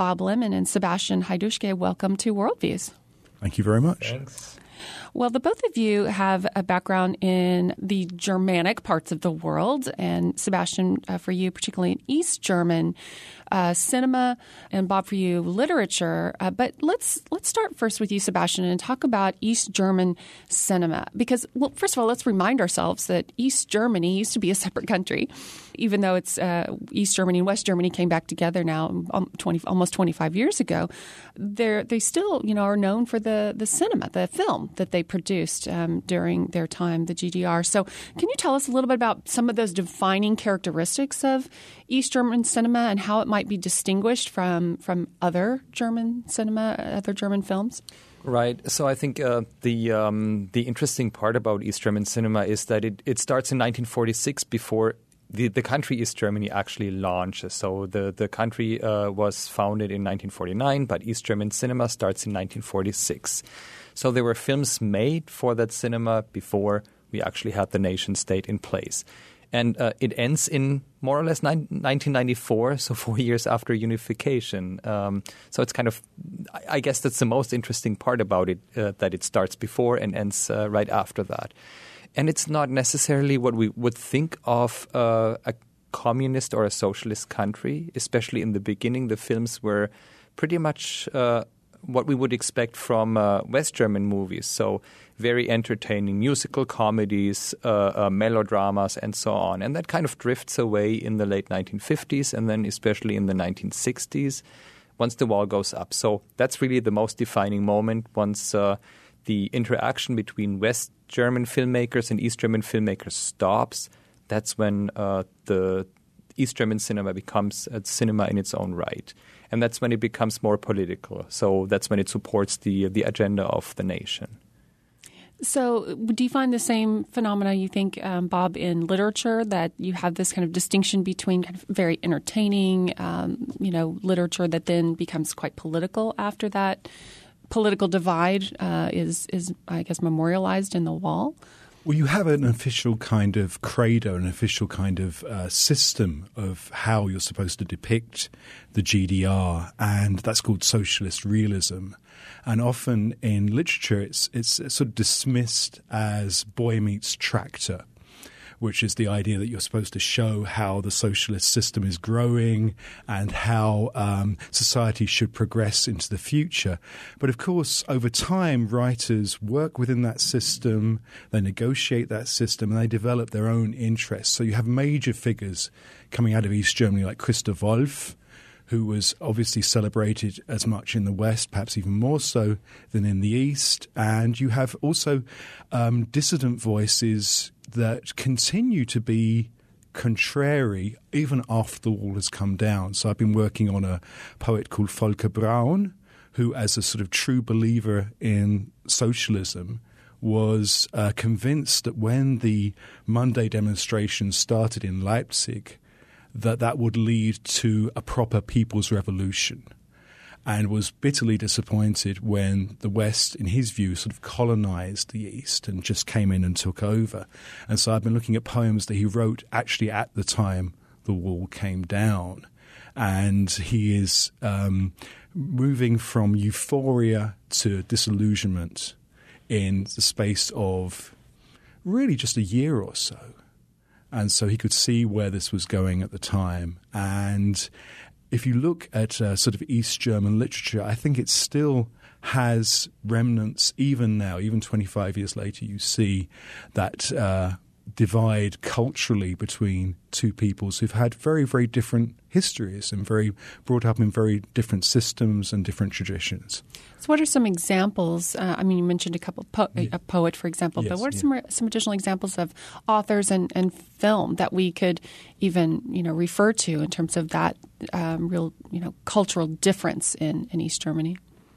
Bob Lemon and Sebastian Hajdúsky. Welcome to Worldviews. Thank you very much. Thanks. Well, the both of you have a background in the Germanic parts of the world, and Sebastian, for you, particularly in East German cinema, and Bob, for you, literature. But let's start first with you, Sebastian, and talk about East German cinema. Because, well, first of all, let's remind ourselves that East Germany used to be a separate country, even though it's East Germany and West Germany came back together now almost 25 years ago. They still, are known for the cinema, the film that they produced during their time, the GDR. So can you tell us a little bit about some of those defining characteristics of East German cinema and how it might be distinguished from other German cinema, other German films? Right. So I think the interesting part about East German cinema is that it starts in 1946 before the country East Germany actually launches. So the country was founded in 1949, but East German cinema starts in 1946. So there were films made for that cinema before we actually had the nation state in place. And it ends in more or less 1994, so 4 years after unification. So it's kind of, I guess that's the most interesting part about it, that it starts before and ends right after that. And it's not necessarily what we would think of a communist or a socialist country, especially in the beginning. The films were pretty much what we would expect from West German movies. So very entertaining musical comedies, melodramas, and so on. And that kind of drifts away in the late 1950s and then especially in the 1960s once the wall goes up. So that's really the most defining moment once the interaction between West German filmmakers and East German filmmakers stops. That's when the East German cinema becomes a cinema in its own right. And that's when it becomes more political. So that's when it supports the agenda of the nation. So do you find the same phenomena, you think, Bob, in literature, that you have this kind of distinction between kind of very entertaining, literature that then becomes quite political after that political divide is, I guess, memorialized in the wall? Well, you have an official kind of credo, an official kind of system of how you're supposed to depict the GDR, and that's called socialist realism. And often in literature, it's sort of dismissed as boy meets tractor, which is the idea that you're supposed to show how the socialist system is growing and how society should progress into the future. But of course, over time, writers work within that system, they negotiate that system, and they develop their own interests. So you have major figures coming out of East Germany like Christoph Wolff, who was obviously celebrated as much in the West, perhaps even more so than in the East. And you have also dissident voices that continue to be contrary even after the wall has come down. So I've been working on a poet called Volker Braun, who, as a sort of true believer in socialism, was convinced that when the Monday demonstrations started in Leipzig, that would lead to a proper people's revolution, and was bitterly disappointed when the West, in his view, sort of colonized the East and just came in and took over. And so I've been looking at poems that he wrote actually at the time the wall came down. And he is moving from euphoria to disillusionment in the space of really just a year or so. And so he could see where this was going at the time. And if you look at sort of East German literature, I think it still has remnants even now, even 25 years later. You see that divide culturally between two peoples who've had very, very different histories and very brought up in very different systems and different traditions. So what are some examples? You mentioned a couple, a poet, for example, yes, but what are some additional examples of authors and film that we could even, refer to in terms of that real, cultural difference in East Germany?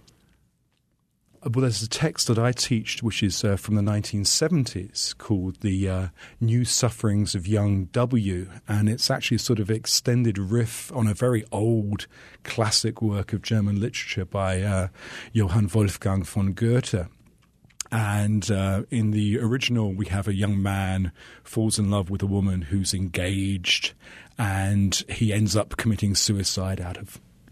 Well, there's a text that I teach, which is from the 1970s, called The New Sufferings of Young W. And it's actually a sort of extended riff on a very old classic work of German literature by Johann Wolfgang von Goethe. And in the original, we have a young man falls in love with a woman who's engaged, and he ends up committing suicide out of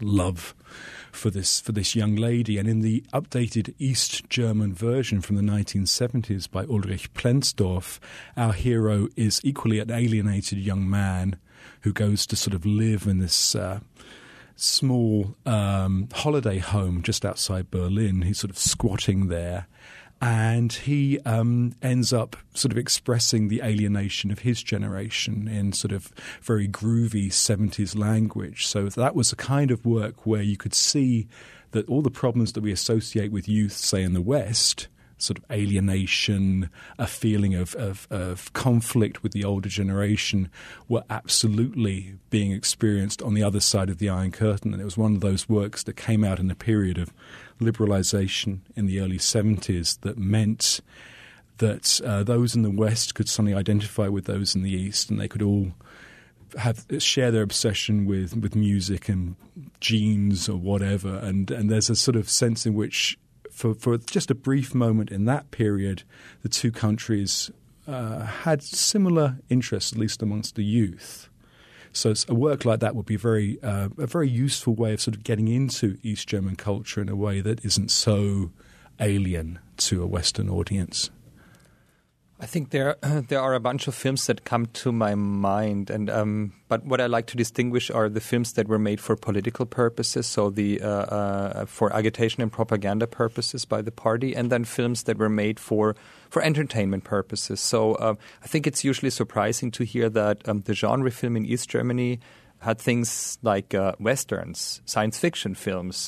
love for this young lady. And in the updated East German version from the 1970s by Ulrich Plenzdorf, our hero is equally an alienated young man who goes to sort of live in this small holiday home just outside Berlin. He's sort of squatting there. And he ends up sort of expressing the alienation of his generation in sort of very groovy 70s language. So that was a kind of work where you could see that all the problems that we associate with youth, say in the West, sort of alienation, a feeling of conflict with the older generation, were absolutely being experienced on the other side of the Iron Curtain. And it was one of those works that came out in a period of liberalization in the early 70s that meant that those in the West could suddenly identify with those in the East, and they could all share their obsession with music and jeans or whatever. And there's a sort of sense in which for just a brief moment in that period, the two countries had similar interests, at least amongst the youth. So a work like that would be a very useful way of sort of getting into East German culture in a way that isn't so alien to a Western audience. I think there are a bunch of films that come to my mind, and but what I like to distinguish are the films that were made for political purposes, so for agitation and propaganda purposes by the party, and then films that were made for entertainment purposes. So I think it's usually surprising to hear that the genre film in East Germany had things like westerns, science fiction films.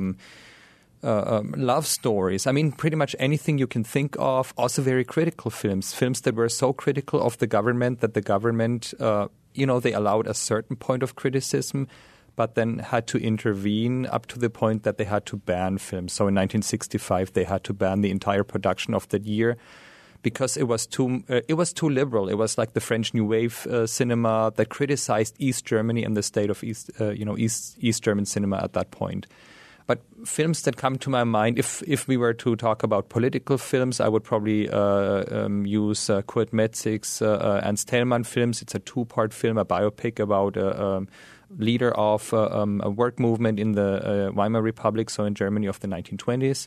Love stories. I mean, pretty much anything you can think of. Also very critical films that were so critical of the government that the government, they allowed a certain point of criticism, but then had to intervene up to the point that they had to ban films. So in 1965, they had to ban the entire production of that year because it was too liberal. It was like the French New Wave cinema that criticized East Germany and the state of East German cinema at that point. But films that come to my mind, if we were to talk about political films, I would probably use Kurt Metzig's Ernst Thälmann films. It's a two-part film, a biopic about a leader of a work movement in the Weimar Republic, so in Germany of the 1920s.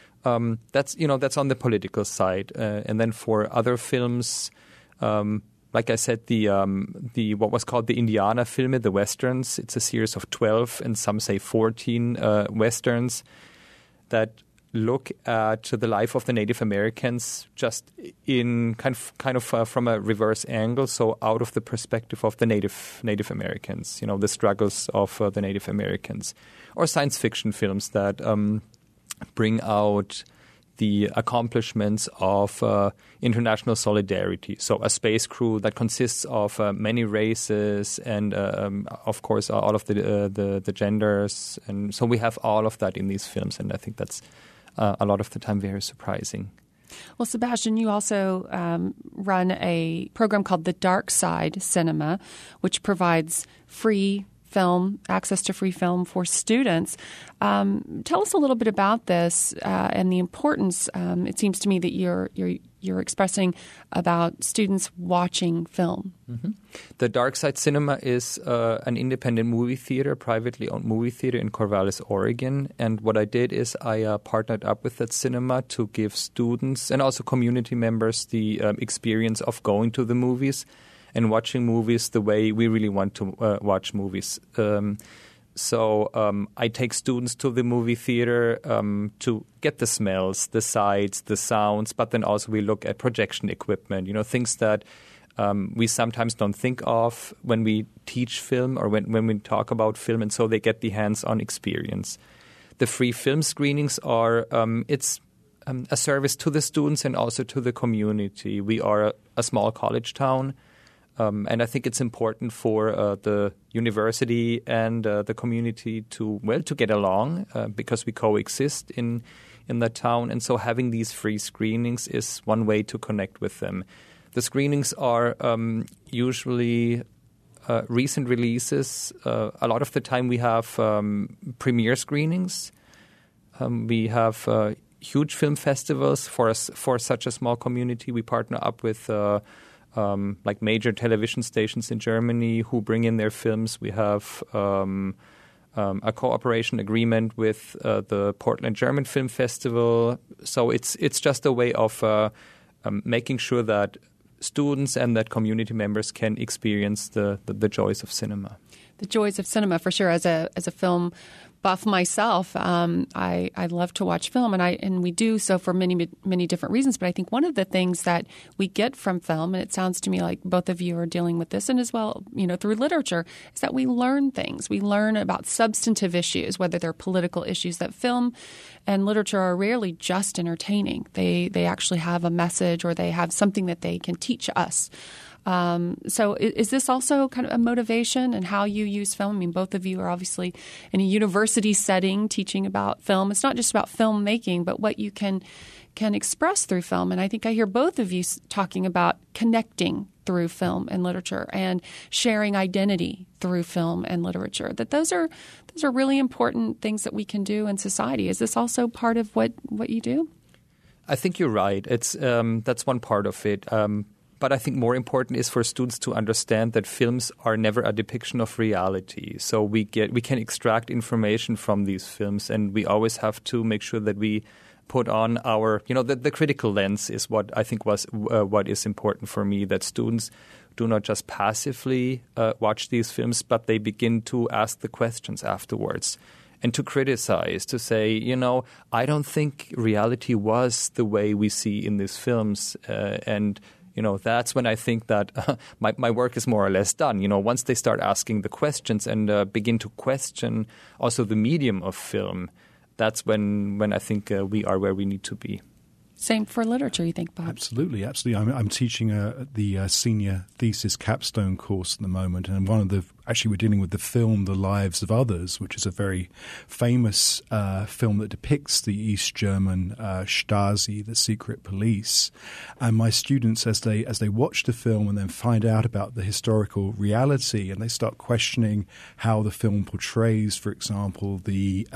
That's on the political side. And then for other films, like I said, the what was called the Indianer Filme, the westerns. It's a series of 12 and some say 14 westerns that look at the life of the Native Americans just in kind of from a reverse angle, so out of the perspective of the Native Americans. The struggles of the Native Americans, or science fiction films that bring out the accomplishments of international solidarity. So a space crew that consists of many races and, of course, all of the genders. And so we have all of that in these films, and I think that's a lot of the time very surprising. Well, Sebastian, you also run a program called The Dark Side Cinema, which provides access to free film for students. Tell us a little bit about this and the importance. It seems to me that you're expressing about students watching film. Mm-hmm. The Dark Side Cinema is an independent movie theater, privately owned movie theater in Corvallis, Oregon. And what I did is I partnered up with that cinema to give students and also community members the experience of going to the movies and watching movies the way we really want to watch movies. So I take students to the movie theater to get the smells, the sights, the sounds, but then also we look at projection equipment, things that we sometimes don't think of when we teach film or when we talk about film, and so they get the hands-on experience. The free film screenings are it's a service to the students and also to the community. We are a small college town. And I think it's important for the university and the community to get along because we coexist in the town. And so having these free screenings is one way to connect with them. The screenings are usually recent releases. A lot of the time we have premiere screenings. We have huge film festivals for such a small community. We partner up with like major television stations in Germany who bring in their films. We have a cooperation agreement with the Portland German Film Festival. So it's just a way of making sure that students and that community members can experience the joys of cinema. The joys of cinema, for sure. As a film buff myself, I love to watch film, and we do so for many different reasons. But I think one of the things that we get from film, and it sounds to me like both of you are dealing with this, and as well, through literature, is that we learn things. We learn about substantive issues, whether they're political issues. That film and literature are rarely just entertaining. They actually have a message, or they have something that they can teach us. So is this also kind of a motivation in how you use film? I mean, both of you are obviously in a university setting teaching about film. It's not just about filmmaking, but what you can express through film. And I think I hear both of you talking about connecting through film and literature and sharing identity through film and literature, that those are really important things that we can do in society. Is this also part of what you do? I think you're right. It's that's one part of it. But I think more important is for students to understand that films are never a depiction of reality. So we can extract information from these films, and we always have to make sure that we put on our, the critical lens is what I think was what is important for me, that students do not just passively watch these films, but they begin to ask the questions afterwards and to criticize, to say, I don't think reality was the way we see in these films, and that's when I think that my work is more or less done. Once they start asking the questions and begin to question also the medium of film, that's when I think we are where we need to be. Same for literature, you think, Bob? Absolutely. I'm teaching the senior thesis capstone course at the moment, and we're dealing with the film The Lives of Others, which is a very famous film that depicts the East German Stasi, the secret police. And my students, as they watch the film and then find out about the historical reality, and they start questioning how the film portrays, for example, the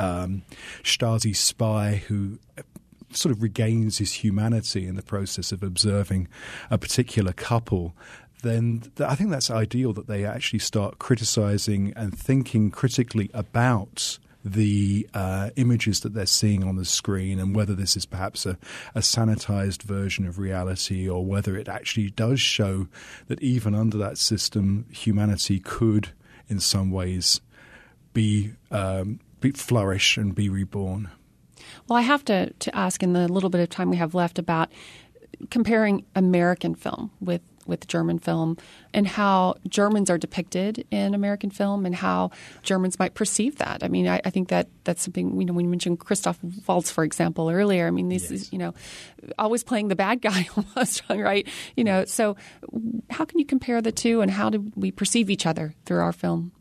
Stasi spy who sort of regains his humanity in the process of observing a particular couple, then I think that's ideal that they actually start criticizing and thinking critically about the images that they're seeing on the screen, and whether this is perhaps a sanitized version of reality, or whether it actually does show that even under that system, humanity could in some ways be flourish and be reborn. Well, I have to ask in the little bit of time we have left about comparing American film with German film, and how Germans are depicted in American film, and how Germans might perceive that. I mean, I think that's something, when you mentioned Christoph Waltz, for example, earlier. I mean, this is, always playing the bad guy almost, right? So how can you compare the two, and how do we perceive each other through our film?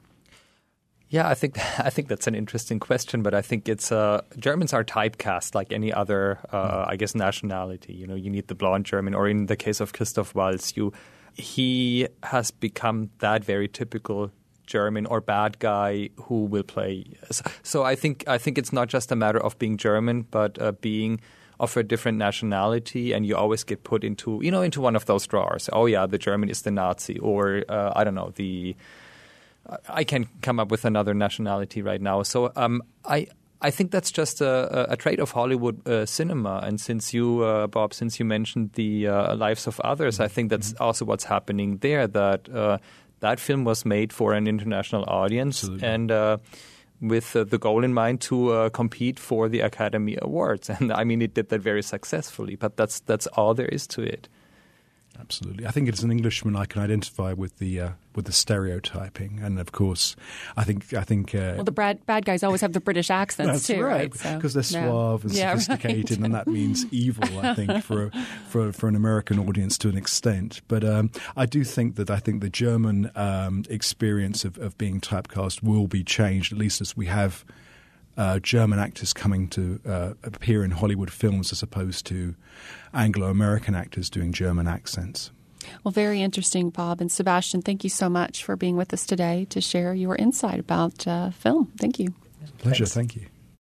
Yeah, I think that's an interesting question, but I think it's Germans are typecast like any other, nationality. You need the blonde German, or in the case of Christoph Waltz, he has become that very typical German or bad guy who will play. So I think it's not just a matter of being German, but being of a different nationality, and you always get put into one of those drawers. Oh yeah, the German is the Nazi, or I don't know, I can't come up with another nationality right now. So I think that's just a trait of Hollywood cinema. And since you, Bob, mentioned the Lives of Others, I think that's also what's happening there, that that film was made for an international audience. Absolutely. And with the goal in mind to compete for the Academy Awards. And I mean, it did that very successfully, but that's all there is to it. Absolutely. I think as an Englishman, I can identify with the stereotyping, and of course, I think. Well, the bad guys always have the British accents too, right? Because they're suave and sophisticated, and that means evil. I think for an American audience to an extent, but I do think that the German experience of being typecast will be changed, at least as we have German actors coming to appear in Hollywood films as opposed to Anglo-American actors doing German accents. Well, very interesting, Bob. And Sebastian, thank you so much for being with us today to share your insight about film. Thank you. Pleasure. Thanks. Thank you.